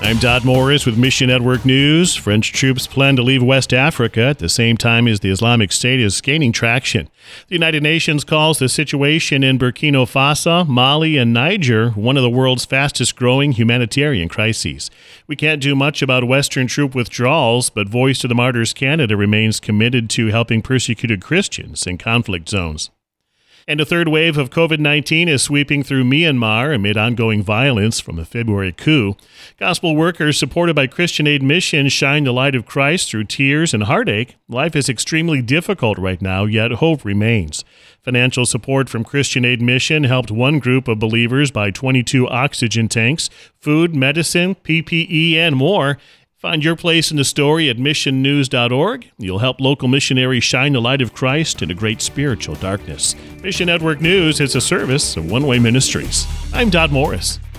I'm Dodd Morris with Mission Network News. French troops plan to leave West Africa at the same time as the Islamic State is gaining traction. The United Nations calls the situation in Burkina Faso, Mali, and Niger one of the world's fastest-growing humanitarian crises. We can't do much about Western troop withdrawals, but Voice to the Martyrs Canada remains committed to helping persecuted Christians in conflict zones. And a third wave of COVID-19 is sweeping through Myanmar amid ongoing violence from the February coup. Gospel workers supported by Christian Aid Mission shine the light of Christ through tears and heartache. Life is extremely difficult right now, yet hope remains. Financial support from Christian Aid Mission helped one group of believers buy 22 oxygen tanks, food, medicine, PPE, and more. Find your place in the story at missionnews.org. You'll help local missionaries shine the light of Christ in a great spiritual darkness. Mission Network News is a service of One Way Ministries. I'm Dodd Morris.